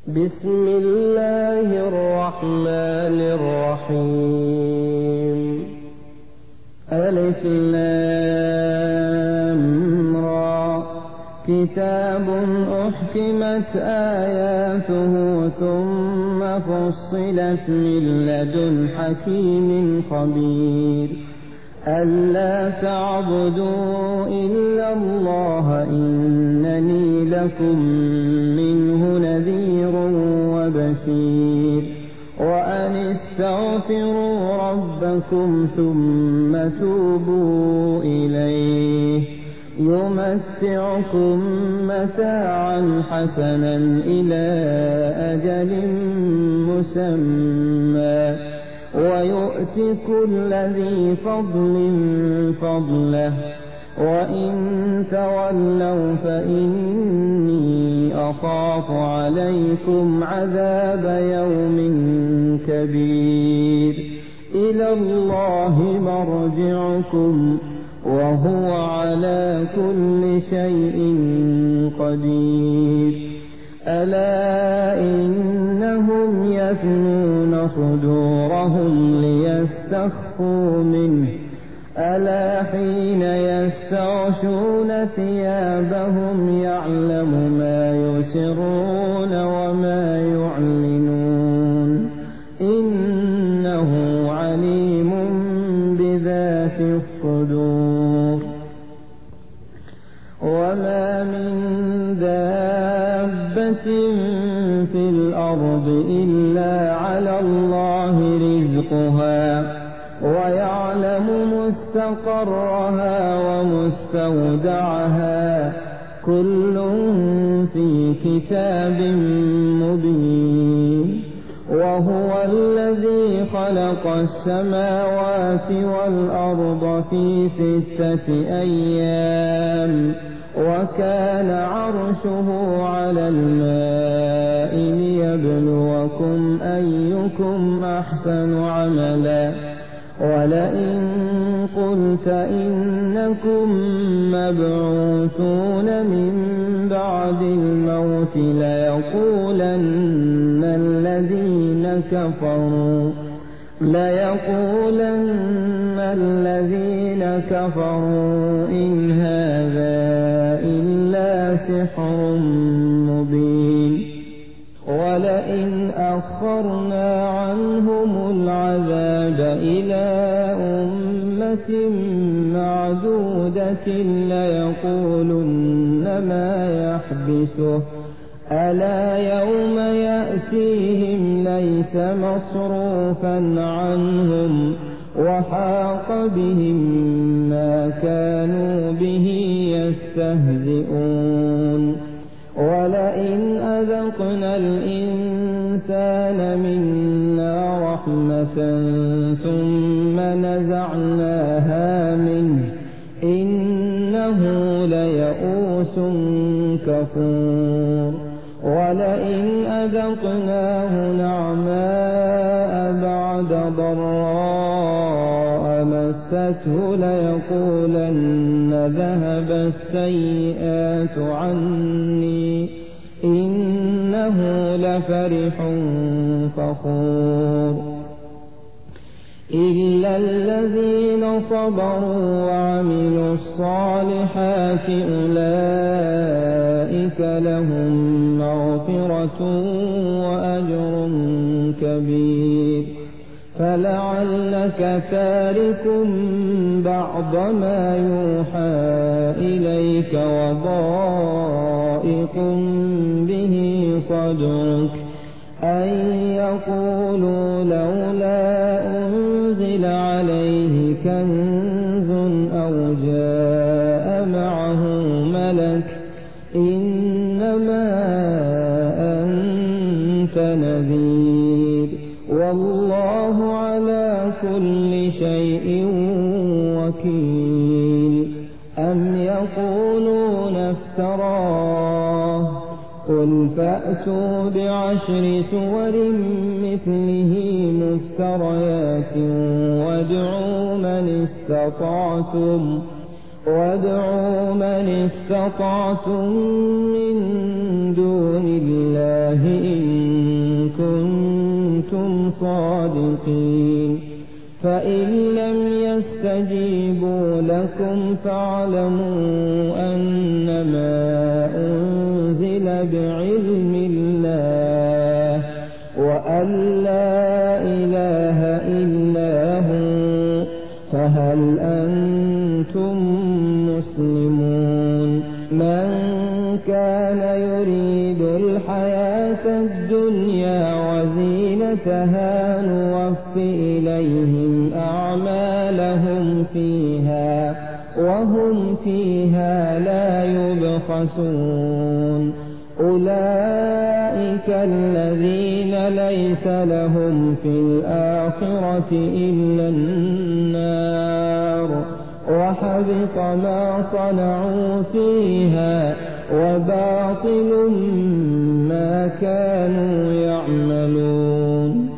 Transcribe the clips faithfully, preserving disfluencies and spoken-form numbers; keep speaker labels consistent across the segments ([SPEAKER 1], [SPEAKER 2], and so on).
[SPEAKER 1] بسم الله الرحمن الرحيم. ألف لام را. كتاب أحكمت آياته ثم فصلت من لدن حكيم خبير. ألا تعبدوا إلا الله إنني لكم منه نذير وبشير. وأن استغفروا ربكم ثم توبوا إليه يمتعكم متاعا حسنا إلى أجل مسمى ويؤت كل ذي فضل فضله. وإن تولوا فإني أخاف عليكم عذاب يوم كبير. إلى الله مرجعكم وهو على كل شيء قدير. ألا إنهم يثنون صدورهم ليستخفوا منه. ألا حين يستغشون ثيابهم يعلم ما يسرون وما يعلنون إنه عليم بذات الصدور. وما من دابة في الأرض إلا على الله رزقها ويعلم مستقرها ومستودعها كل في كتاب مبين. وهو الذي خلق السماوات والأرض في ستة أيام وكان عرشه على الماء ليبلوكم أيكم أحسن عملا. ولئن قلت إنكم مبعوثون من بعد الموت ليقولن الذين كفروا ليقولن الذين كفروا إن هذا إلا سحر مبين. ولئن أخرنا عنهم العذاب إلى أمة معدودة ليقولن ما يحبسه. ألا يوم يأتيهم ليس مصروفا عنهم وحاق بهم ما كانوا به يستهزئون. ولئن أذقنا الإنسان منا رحمة ثم نزعناها منه إنه ليئوس كفور. ولئن أذقناه نعماء بعد ضراء مسته ليقولن ذهب السيئات عني إنه لفرح فخور. إلا الذين صبروا وعملوا الصالحات أولئك لهم مغفرة وأجر كبير. فلعلك تارك بعض ما يوحى إليك وضائق به صدرك أن يقولوا لولا أنزل عليه كنز أو جاء معه ملك إنما أنت نذير والله على كل شيء وكيل. أم يقولون افتراه قل فأتوا بعشر سور مثله مفتريات وادعوا من استطعتم وادعوا من استطعتم من دون الله إن يستجيبوا لكم فاعلموا أنما أنزل بعلم الله وأن لا إله إلا هو فهل أنتم مسلمون من كان يريد الحياة الدنيا وزينتها نوف إليهم أعمالهم فيها وهم فيها لا يبخسون أولئك الذين ليس لهم في الآخرة إلا النار وحبط ما صنعوا فيها وباطل ما كانوا يعملون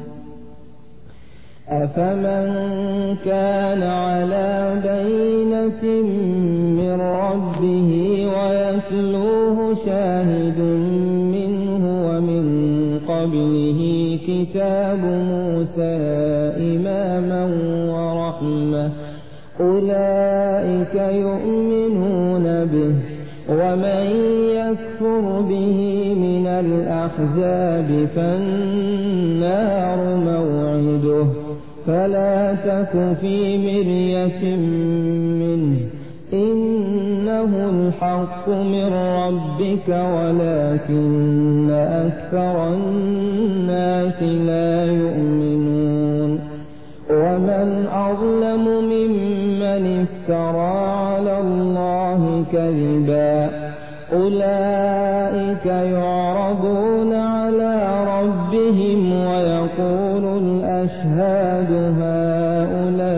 [SPEAKER 1] أفمن كان على بينة من ربه ويتلوه شاهد منه ومن قبله كتاب موسى إماما ورحمة أولئك يؤمنون به ومن يكفر به من الأحزاب فالنار موعده فلا تك في مرية منه إنه الحق من ربك ولكن أكثر الناس لا يؤمنون ومن أظلم ممن افترى على الله كذبا أولئك يعرضون على ربهم ويقول الأشهاد هؤلاء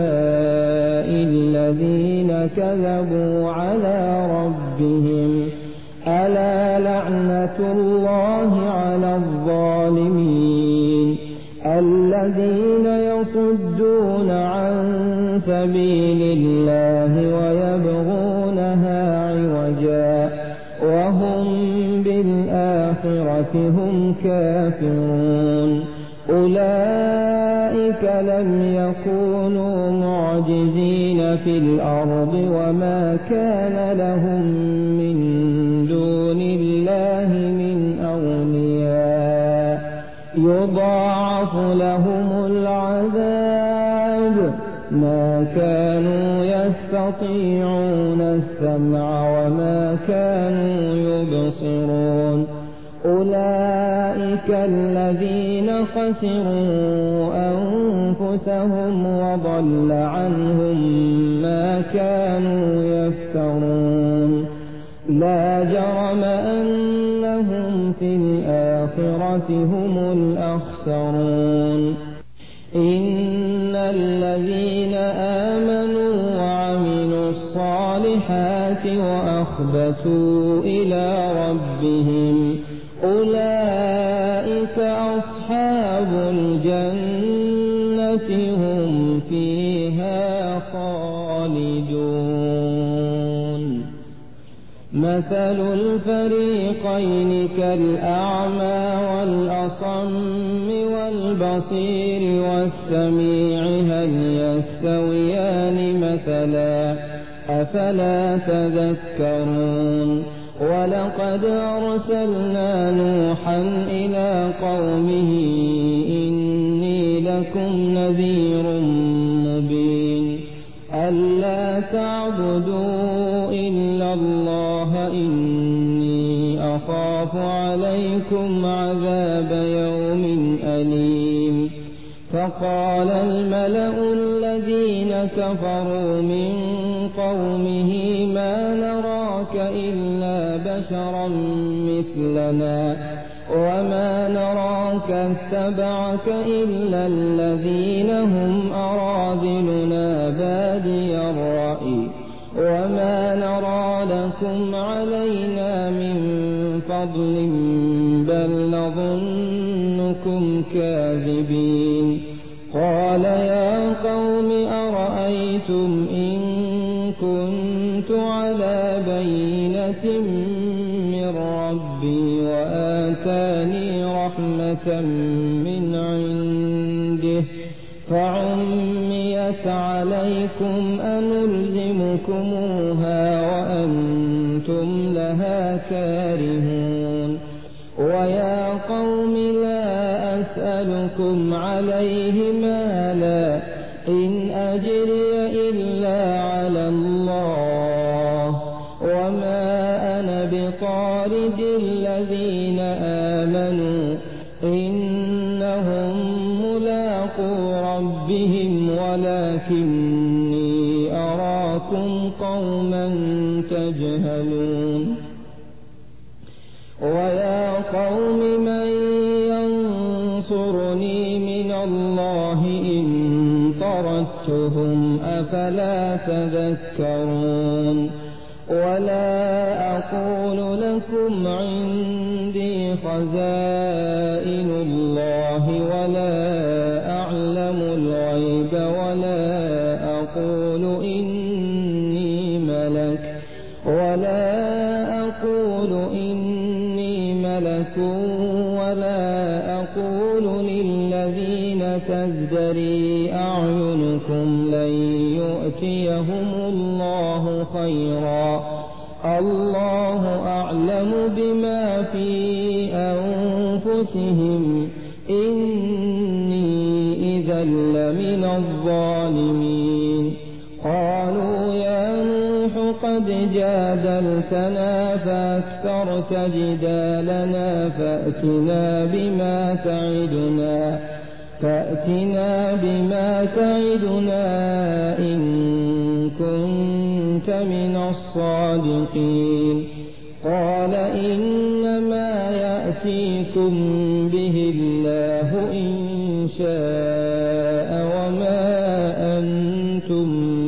[SPEAKER 1] الذين كذبوا على ربهم ألا لعنة الله على الظالمين الذين يصدون عن سبيل الله ويبغونها عوجا وهم بالآخرة هم كافرون أولئك لم يكونوا معجزين في الأرض وما كان لهم من دون الله من أولياء يضاعف لهم العذاب ما كانوا يستطيعون السمع وما كانوا يبصرون أولئك الذين خسروا أنفسهم وضل عنهم ما كانوا يفترون لا جرم أنهم في الآخرة هم الأخسرون إن الذين آمنوا وعملوا الصالحات وأخبتوا إلى ربهم أولئك أصحاب الجنة هم فيها خالدون مثل الفريقين كالأعمى والأصم والبصير والسميع هل يستويان مثلا أفلا تذكرون ولقد أرسلنا نوحا إلى قومه إني لكم نذير مبين ألا تعبدوا إلا الله إني أخاف عليكم عذاب يوم أليم فقال الملأ الذين كفروا من قومه ما نراك إلا بشرا مثلنا وما نراك اتبعك إلا الذين هم أراذلنا بادي الرأي وما نرى لكم علينا من فضل بل نظنكم كاذبين قال يا قوم أرأيتم إن كنت على بينة من ربي وآتاني رحمة من عنده فعميت عليكم أنلزمكموها وأنتم لها كارهون ويا قوم لا أسألكم عليه مالا إن أجري إلا على الله وما أنا بطارد الذين آمنوا إنهم ملاقو ربهم ولكني أراكم قوما تجهلون ويا قوم من ينصرني من الله إن طردتهم أفلا تذكرون ولا أقول لكم عندي خزائن الله ولا أعلم الغيب ولا أقول إني ملك ولا أقول إني ملك ولا أقول للذين تزدري أعينكم لن يؤتيهم الله خيرا الله أعلم بما في أنفسهم إني إذا لمن الظالمين قالوا يا نوح قد جادلتنا فأكثرت جدالنا فأتنا بما تعدنا فأتنا بما تعدنا إن كنت من الصادقين قال إنما يأتيكم به الله إن شاء وما أنتم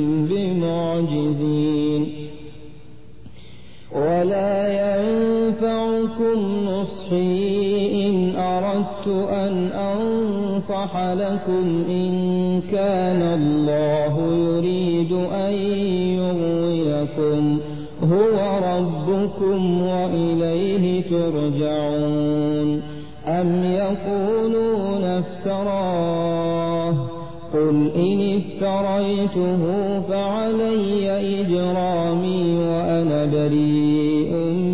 [SPEAKER 1] بمعجزين ولا ينفعكم نصحي إن أردت أن أنصح لكم إن كان الله يريد أن يغويكم هو ربكم وإليه ترجعون أم يقولون افتراه قل إن افتريته فعلي إجرامي وأنا بريء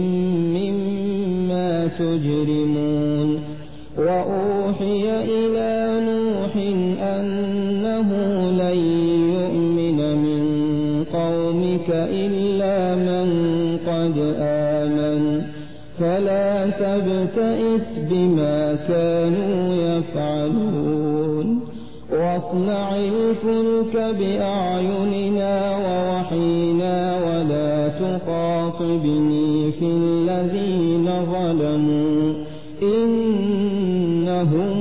[SPEAKER 1] مما تجرمون وأوحي إلى نوح أنه لن يؤمن من قومك إلا من قد آمن فلا تبتئس بما كانوا يفعلون واصنع الفلك بأعيننا ووحينا ولا تخاطبني في الذين ظلموا إنهم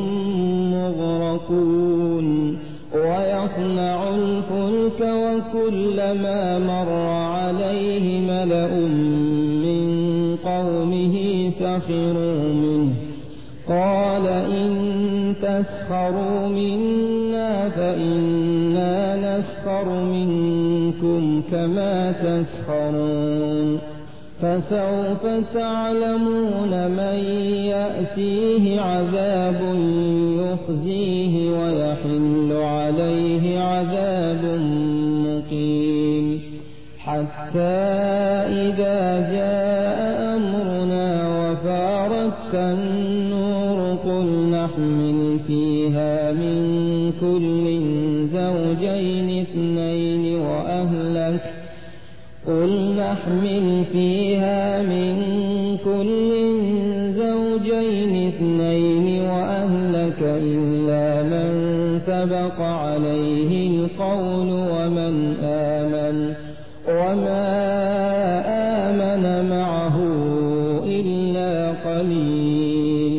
[SPEAKER 1] مغرقون ويصنع الفلك وكلما مر عليه ملأ من قومه سخروا منه قال إن تسخروا منا فإنا نسخر منكم كما تسخرون فسوف تعلمون من يأتيه عذاب يخزيه ويحل عليه عذاب مقيم حتى إذا جاء أمرنا وفارت النور قل نحمل فيها من كل زوجين اثنين وأهلك قل نحمل فيها من كل زوجين اثنين وأهلك إلا من سبق عليه القول ومن آمن وما آمن معه إلا قليل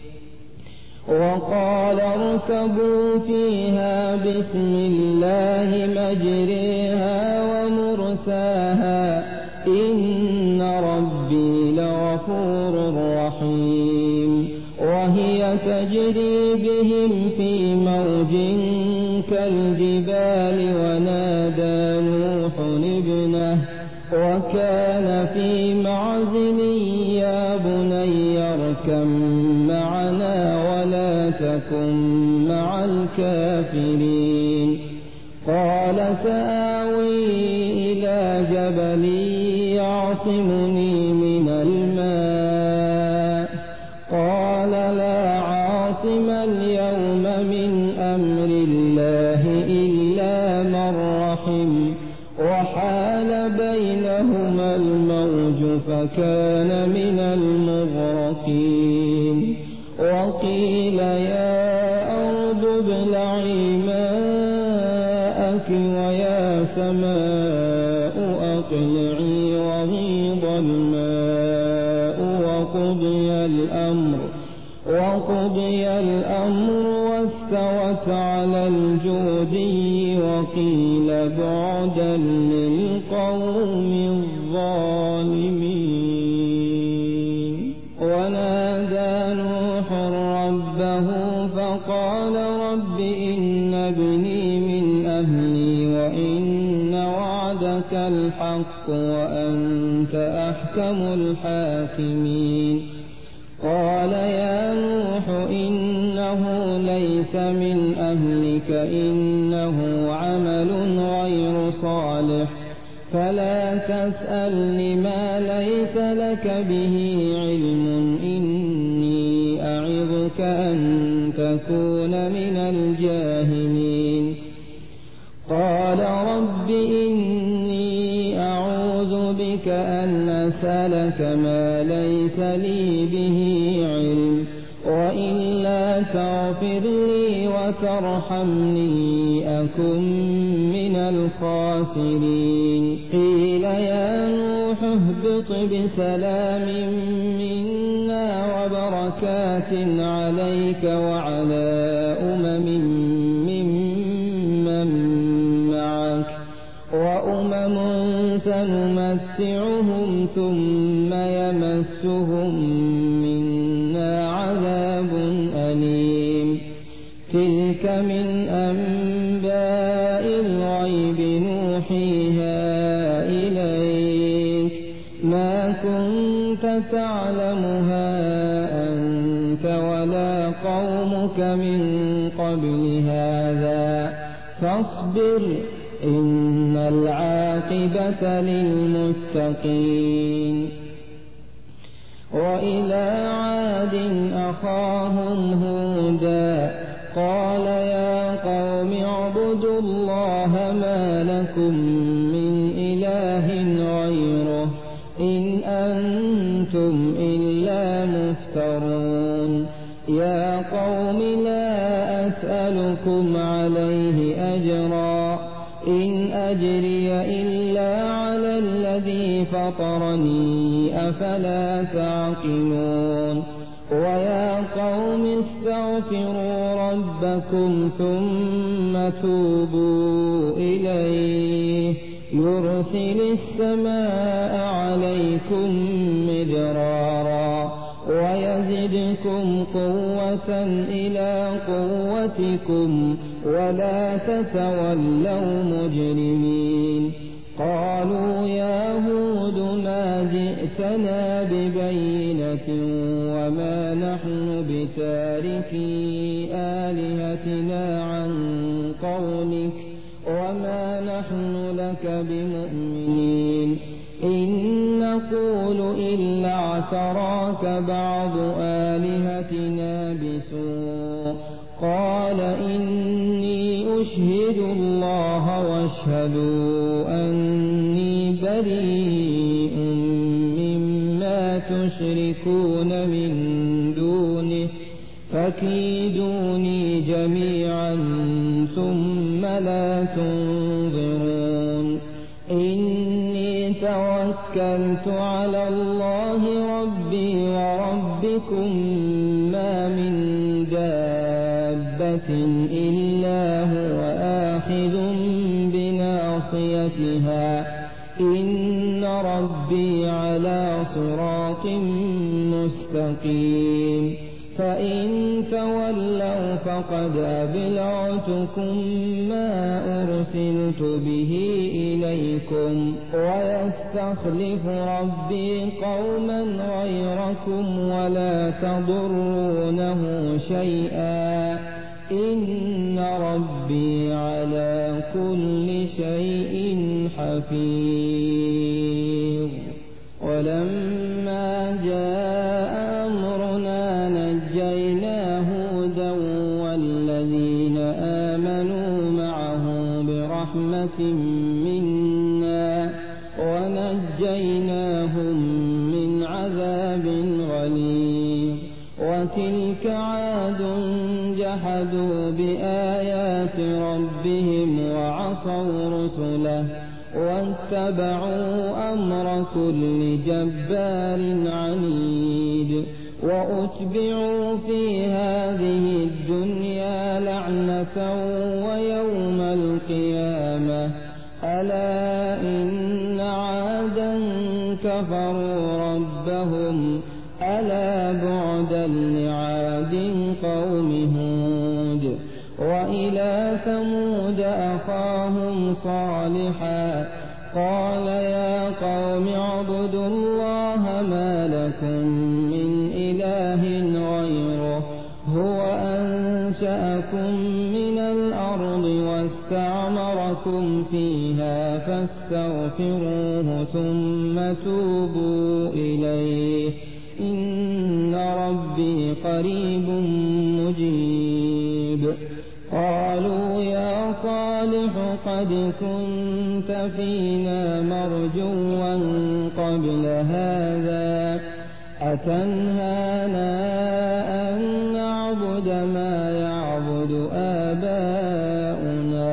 [SPEAKER 1] وقال اركبوا فيها بسم الله مجريها ومرساها إن ربي لغفور رحيم وهي تجري بهم في موج كالجبال ونادى نوح ابنه وكان في معزل يا بني اركب معنا ولا تكن مع الكافرين. قال سآوي إلى جبل يعصمني من الماء قال لا عاصم اليوم من أمر الله إلا من رحم وحال بينهما الموج فكان من المغرقين. وقيل يا أرض ابلعي ماءك ويا سماء أقلعي وغيض الماء وقضي الأمر وقضي الأمر واستوت على الجودي وقيل بعدا للقوم الظالمين. ونادى نوح ربه فقال رب إن ابني من أهلي وإن وعدك الحق وأنت أحكم الحاكمين. قال يا نوح إنه ليس من أهلك إنه عمل غير صالح فلا تسألني ما ليس لك به علم إني أعظك أن تكون من الجاهلين. قال رب إني أعوذ بك أن أسألك ما ليس لي به علم وإلا تغفر لي وترحمني أكن من الخاسرين. قيل يا نوح اهبط بسلام منا وبركات عليك وعلى أمم ممن معك وأمم سنمتعهم ثم يمسهم منا عذاب أليم. تلك من أنباء الغيب نوحيها إليك ما كنت تعلمها أنت ولا قومك من قبل هذا فاصبر إن العاقبة للمتقين. وإلى عاد أخاهم هودا قال يا قوم اعبدوا الله ما لكم من إله غيره إن أنتم إلا مفترون. يا قوم لا أسألكم عليه أجرا إن أجري إلا على الذي فطرني أفلا تعقلون. ويا قوم استغفروا ربكم ثم توبوا إليه يرسل السماء عليكم مدرارا ويزدكم قوة إلى قوتكم ولا تتولوا مجرمين. قالوا يا هود ما جئتنا ببينة وما نحن بتاركي آلهتنا عن قولك وما نحن لك بمؤمنين إن نقول إلا اعتراك بعض آلهتنا بسوء. قال إني أشهد الله واشهدوا أني بريء مما تشركون من دونه فكيدوني جميعا ثم لا تنظرون. إني توكلت على الله ربي وربكم ما من دابة إلا هو آخذ بناصيتها إن ربي على صراط مستقيم. فإن تولوا فقد أبلغتكم ما أرسلت به إليكم ويستخلف ربي قوما غيركم ولا تضرونه شيئا إن ربي على كل شيء حفيظ. ولما جاء أمرنا نجينا هودا والذين آمنوا معه برحمة منا ونجيناهم من عذاب غليظ. وتلك عاد جحدوا بآيات ربهم وعصوا رسله واتبعوا أمر كل جبار عنيد. وأتبعوا في هذه الدنيا لعنة ويوم القيامة ألا إن عادا كفروا ربهم ألا بعدا لعاد قوم هود. وإلى ثمود أخاهم صالحا قال يا قوم اعبدوا الله ما لكم من إله غيره هو أنشأكم من الأرض واستعمركم فيها فاستغفروه ثم توبوا إليه إن ربي قريب مجيب. قالوا يا صالح قد كنت فينا مرجوا قبل هذا أتنهانا أن نعبد ما يعبد آباؤنا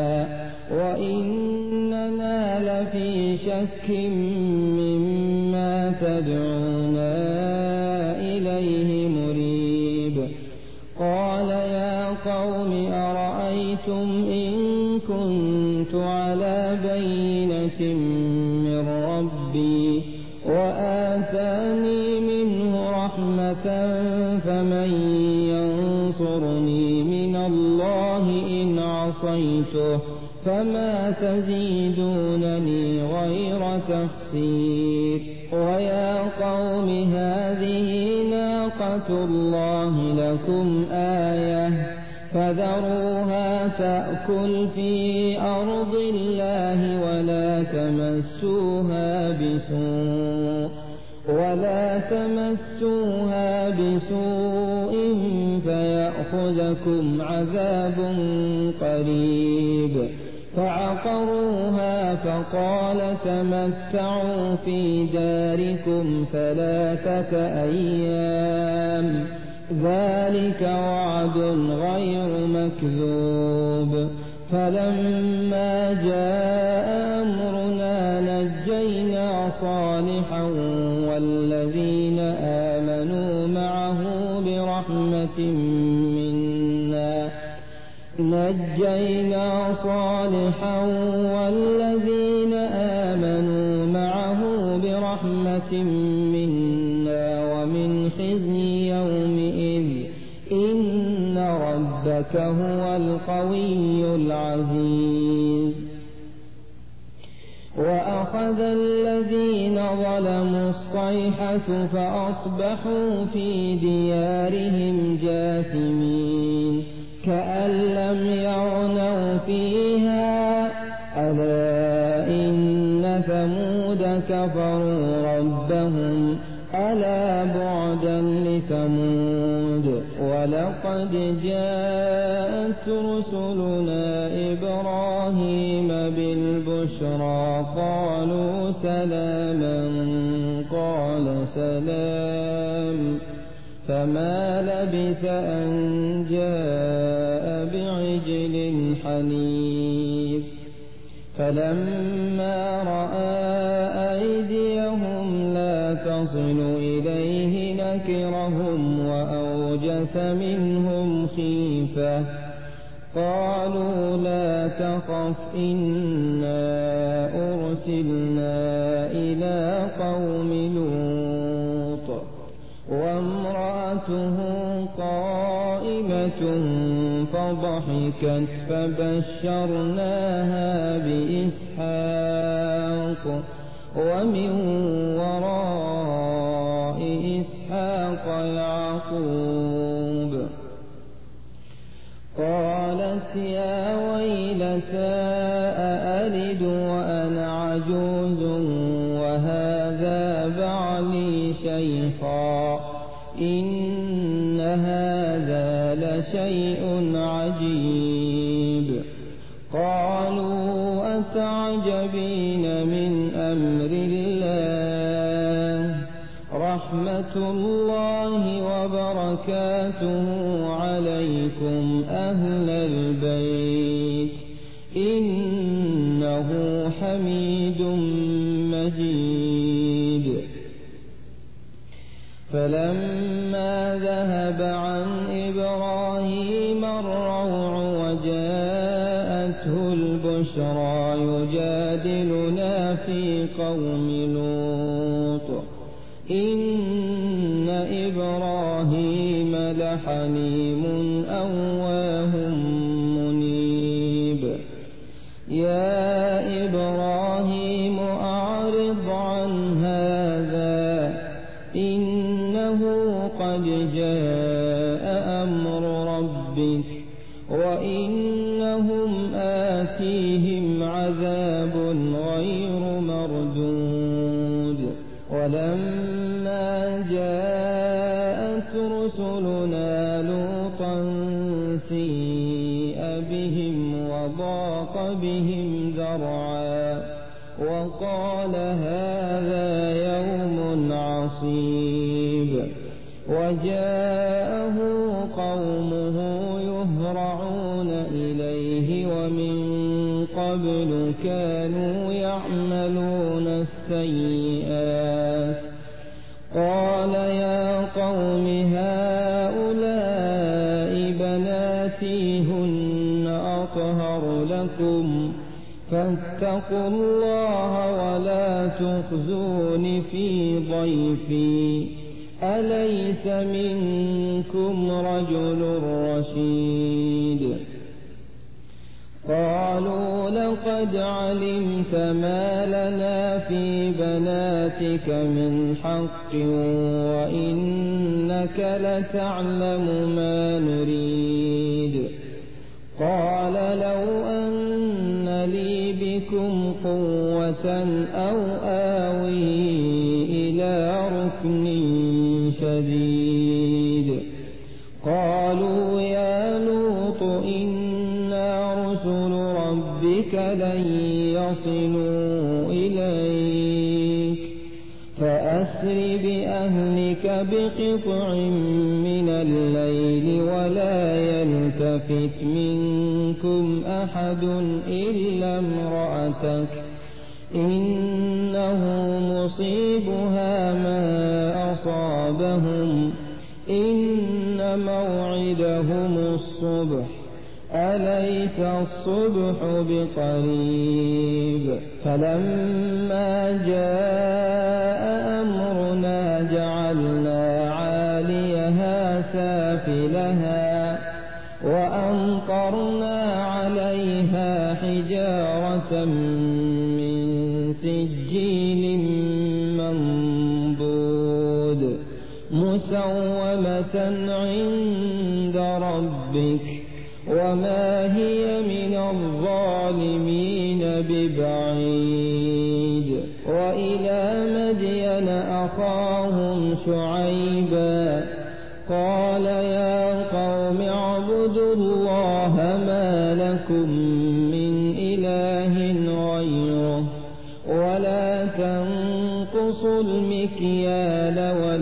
[SPEAKER 1] وإننا لفي شك مما تدعونا إليه مريب. قال يا قوم أرأيتم إن كنت على بينة من ربي وآتاني منه رحمة فمن ينصرني من الله إن عصيته فما تزيدونني غير تخسير. ويا قوم هذه ناقة الله لكم آية فذروها تأكل في أرض الله ولا تمسوها بسوء ولا تمسوها بسوء فيأخذكم عذاب قريب. فعقروها فقال تمتعوا في داركم ثلاثة أيام ذلك وعد غير مكذوب. فلما جاء أمرنا نجينا صالحا والذين آمنوا معه برحمة منا نجينا صالحا والذين آمنوا معه برحمة منا ومن خزي يومئذ إن ربك هو القوي العزيز. وأخذ الذين ظلموا الصيحة فأصبحوا في ديارهم جاثمين كأن لم يغنوا فيها ألا إن ثمود كفروا ربهم ألا بعدا لثمود. ولقد جاءت رسلنا إبراهيم بالبشرى قالوا سلاما قال سلام فما لبث أن جاء بعجل حنيذ. فلما رأى أيديهم لا تصل إليه نكرهم وأوجس منهم خيفة قالوا لا تخف إنا أرسلنا إلى قوم لوط وامرأته قالت قائمة فضحكت فبشرناها بإسحاق ومن وراء إسحاق يعقوب. قالت يا ويلتى أألد وأنا عجوز وهذا بعلي شيخا إن هذا لشيء عجيب. قالوا أتعجبين من أمر الله رحمة الله وبركاته عليكم أهل البيت إنه حميد مجيد. فلما ذهب عن إبراهيم الروع وجاءته البشرى يجادلنا في قوم لوط إن إبراهيم لحليم أواه منيب. يا إبراهيم أعرض عن هذا إنه قد جاء أمر ربك وإنهم آتيهم عذاب غير مردود. ولما جاءت رسلنا لوطا سيء بهم وضاق بهم ذرعا وقال هذا يوم عصيب. وجاءه قومه يهرعون إليه ومن قبل كانوا يعملون السيئات. قال يا قوم هؤلاء بناتي هن أطهر لكم فاتقوا الله ولا تخزون في ضيفي أليس منكم رجل رشيد. قالوا لقد علمت ما لنا في بناتك من حق وإنك لتعلم ما نريد. قال لو أن لي بكم قوة أو آوي إلى ركن شديد. قالوا يا لوط إنا رسل ربك لن يصلوا إليك فأسر بأهلك بقطع من الليل ولا يلتفت منكم أحد إلا امرأتك إنه مصيبها ما أصابهم إن موعدهم الصبح أليس الصبح بقريب. فلما جاء أمرنا جعلنا عاليها سافلها وأمطرنا عليها حجارة من سجيل منضود مسومة عند ربك وما هي من الظالمين ببعيد. وإلى مدين أخاهم شعيبا قال يا قوم اعبدوا الله ما لكم من إله غيره ولا تنقصوا المكيال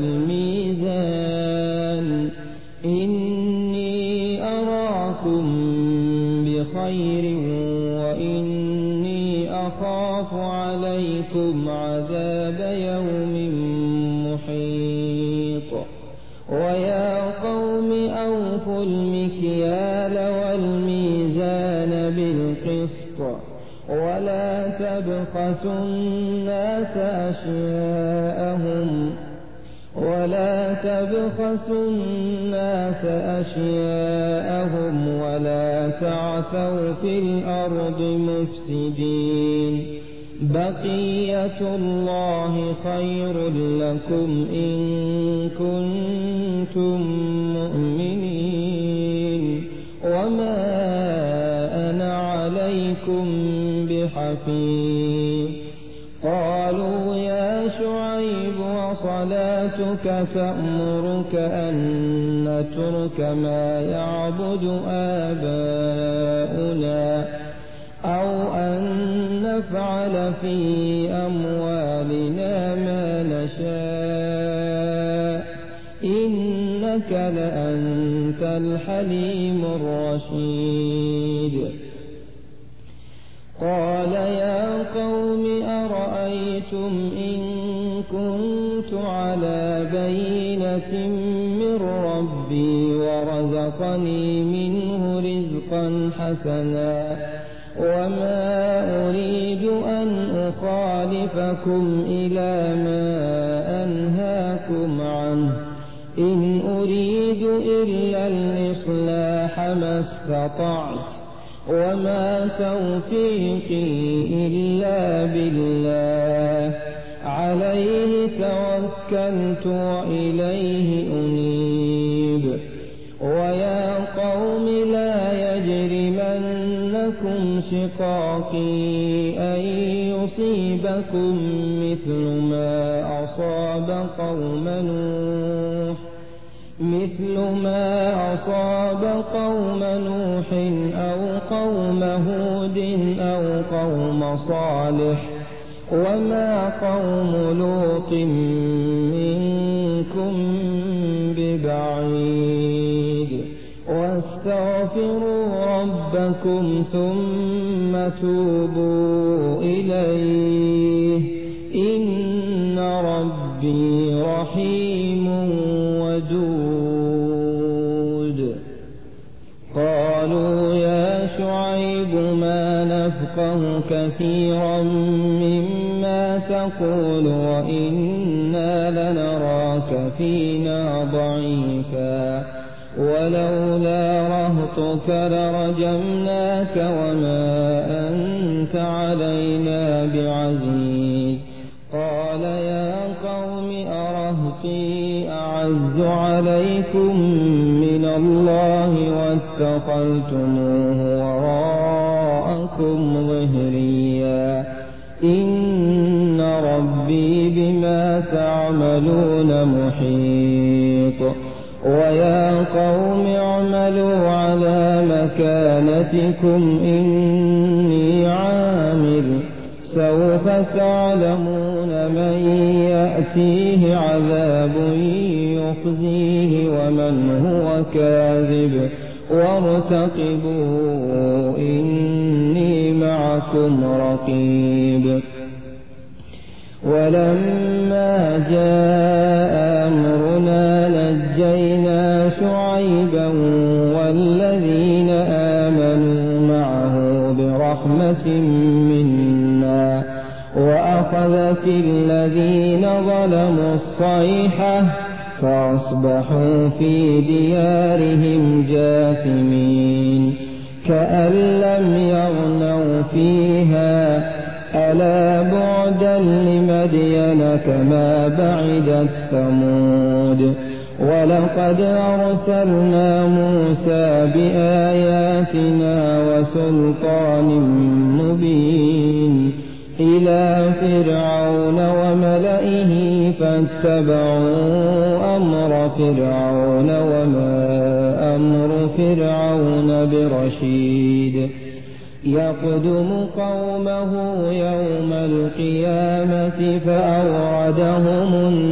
[SPEAKER 1] والميزان إني أراكم بخير وإني أخاف عليكم عذاب يوم محيط. ويا قوم أوفوا المكيال والميزان بالقسط ولا تبخسوا الناس أشياءهم ولا تبخسوا تبخسوا الناس أشياءهم ولا تعثوا في الأرض مفسدين بقية الله خير لكم إن كنتم مؤمنين وما أنا عليكم بحفيظ قالوا يا شعيب وصلاتك تأمرك أن نترك ما يعبد آباؤنا أو أن نفعل في أموالنا ما نشاء إنك لأنت الحليم الرشيد قال يا قوم أرأيتم إن كنت على بينة من ربي ورزقني منه رزقا حسنا وما أريد أن أخالفكم إلى ما أنهاكم عنه إن أريد إلا الإصلاح ما استطعت وما توفيقي إلا بالله عليه توكلت وإليه أنيب ويا قوم لا يجرمنكم شقاقي أن يصيبكم مثل ما أصاب قوم نوح مثل ما أصاب قوم نوح أو قوم هود أو قوم صالح وما قوم لوط منكم ببعيد واستغفروا ربكم ثم توبوا إليه إن ربي رحيم ودود قالوا يا شعيب ما نفقه كثيرا مما تقول وإنا لنراك فينا ضعيفا ولولا رهطك لرجمناك وما أنت علينا بعزيز قال يا قوم أرهطي أعز عليكم من الله واتخذتموه وراءكم ظهريا إن ربي بما تعملون محيط ويا قوم اعملوا على مكانتكم إني عامل سوف تعلمون من يأتيه عذاب يخزيه ومن هو كاذب وارتقبوا إني معكم رقيب ولما جاء أمرنا نجينا شعيبا والذين آمنوا معه برحمة منا وأخذت الذين ظلموا الصيحة فأصبحوا في ديارهم جاثمين كأن لم يغنوا فيها ألا بعدا لمدين كما بعدت ثمود ولقد أرسلنا موسى بآياتنا وسلطان مبين إلى فرعون وملئه فاتبعوا أمر فرعون وما أمر فرعون برشيد يقدم قومه يوم القيامة فأوردهم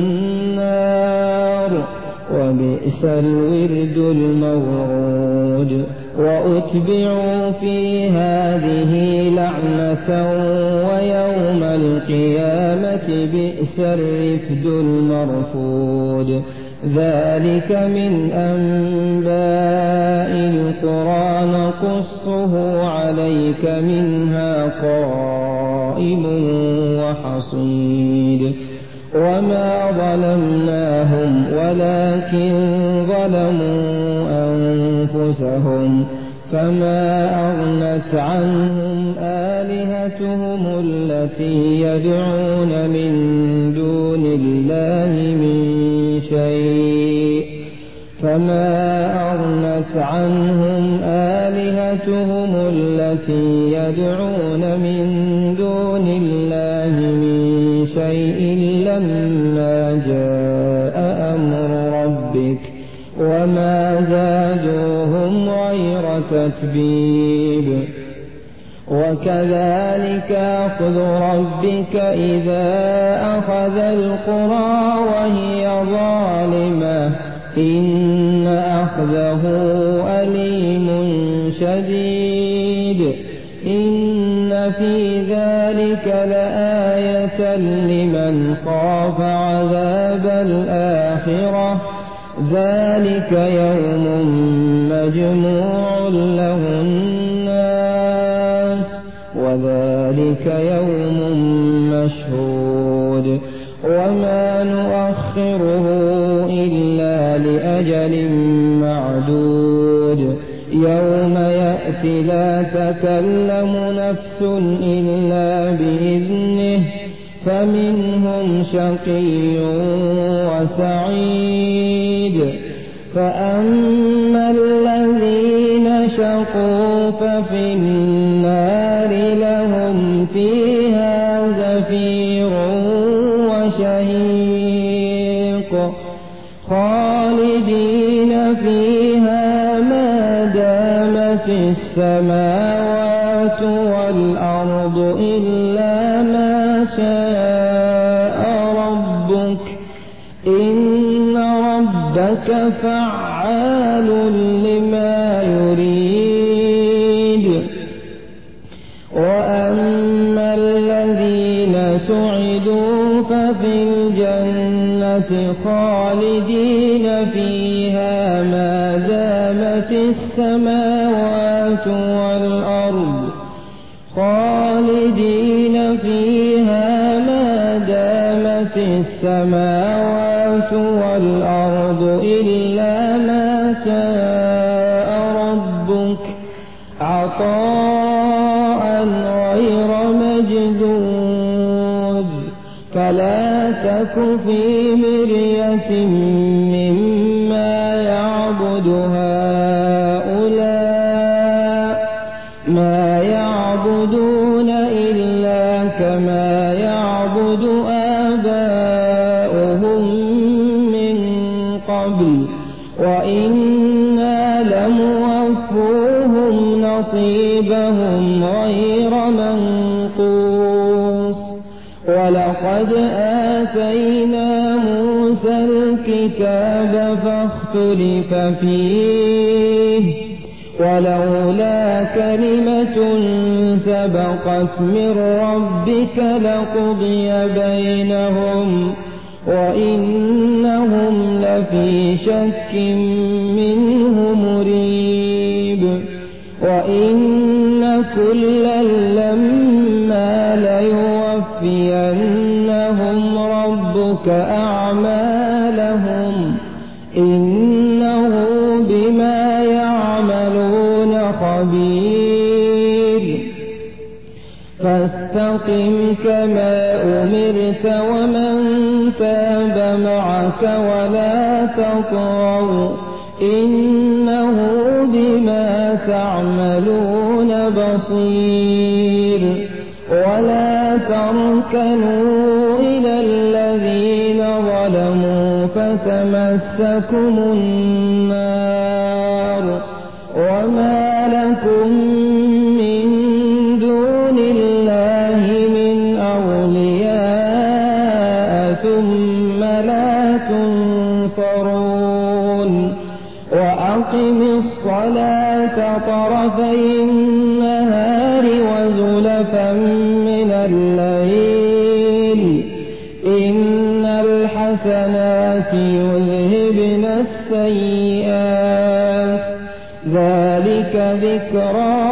[SPEAKER 1] النار وبئس الورد المورود وأتبعوا في هذه لعنة ويوم القيامة بئس الرفد المرفود ذلك من أنباء القرى نقصه عليك منها قائم وحصيد وما ظلمناهم ولكن ظلموا أنفسهم فما أغنت عنهم آلهتهم التي يدعون من دون الله من شيء فما أغنت عنهم آلهتهم التي يدعون من دون الله من شيء لما جاء أمر ربك وما زادوهم غير تتبيب وكذلك أخذ ربك إذا أخذ القرى وهي ظالمة إن أخذه أليم شديد إن في ذلك لآية لمن خاف عذاب الآخرة ذلك يوم مجموع له الناس وذلك يوم مشهود وما نؤخره إلا لأجل معدود يوم يأتي لا تكلم نفس إلا بإذنه فمنهم شقي وسعيد فأما الذين شقوا ففي النار لهم فيها زفير وشهيق خالدين فيها ما دامت السماوات والأرض إلا ما شاء ربك إن ربك فعال لما يريد وأما الذين سعدوا ففي الجنة خالدين فيها ما دامت السماوات والأرض خالدين فيها ما دامت السماوات والأرض إلا ما شاء ربك عطاء غير مجدود فلا تك في مرية مما يعبد هؤلاء ما يعبدون إلا كما يعبد آباؤهم من قبل وإنا لموفوهم نصيبهم غير منقوص ولقد آتينا موسى الكتاب فاختلف فيه ولولا كلمة سبقت من ربك لقضي بينهم وإنهم لفي شك منه مريب وإن كلا لما ليوفينهم ربك أعمالهم إنه بما يعملون خبير فاستقم كما أمرت ومن تاب معك ولا تطغوا إنه بما تعملون بصير ولا تركنوا إلى الذين ظلموا فتمسكم النار وما لكم من دون الله من أولياء ثم لا تنصرون وأقم الصلاة طرفي النهار وزلفا من الليل إن الحسنات يذهبن السيئات ذلك ذكرى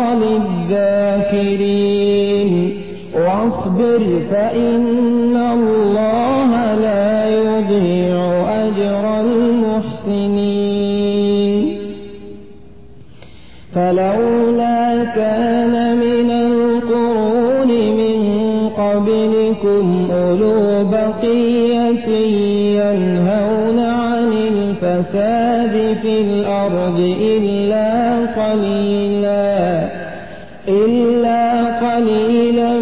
[SPEAKER 1] للذاكرين واصبر فإن الله لا يضيع أجر فلولا كان من القرون من قبلكم أولو بقية ينهون عن الفساد في الأرض إلا قليلا إلا قليلا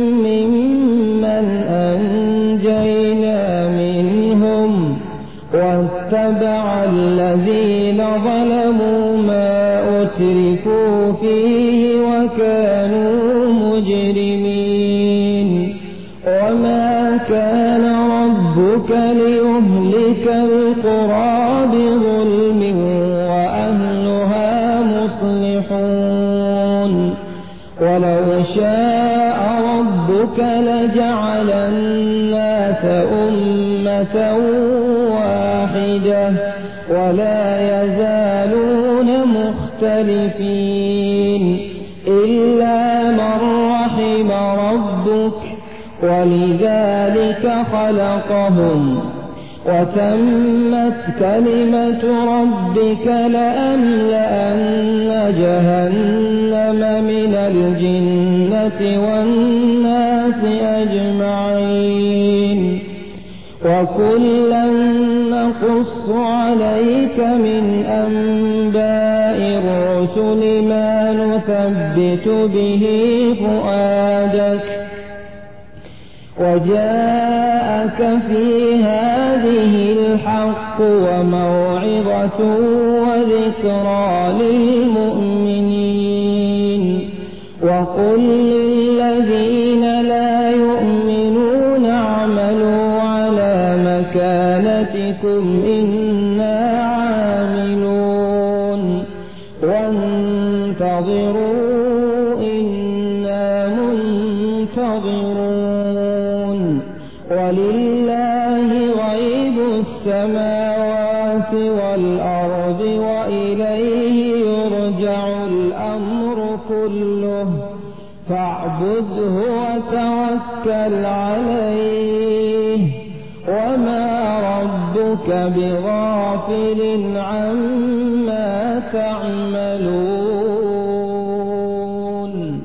[SPEAKER 1] ممن أنجينا منهم واتبع الذين ظلموا ما أترفوا فيه وكانوا مجرمين وما كان ربك ليهلك القرى بظلم وأهلها مصلحون ولو شاء ربك لجعل الناس أمة واحدة ولا يزالون مختلفين إلا من رحم ربك ولذلك خلقهم وتمت كلمة ربك لأملأن جهنم من الجنة والناس أجمعين وكلا نقص عليك من أنباء الرسل ما نثبت به فؤادك وجاءك في هذه الحق وموعظة وذكرى للمؤمنين وقل للذين لا يؤمنون اعملوا على مكانتكم إنا عاملون وانتظروا إنا منتظرون ولله غيب السماوات والأرض وإليه يرجع الأمر كله فاعبده وتوكل عليه وما ربك بغافل عما تعملون.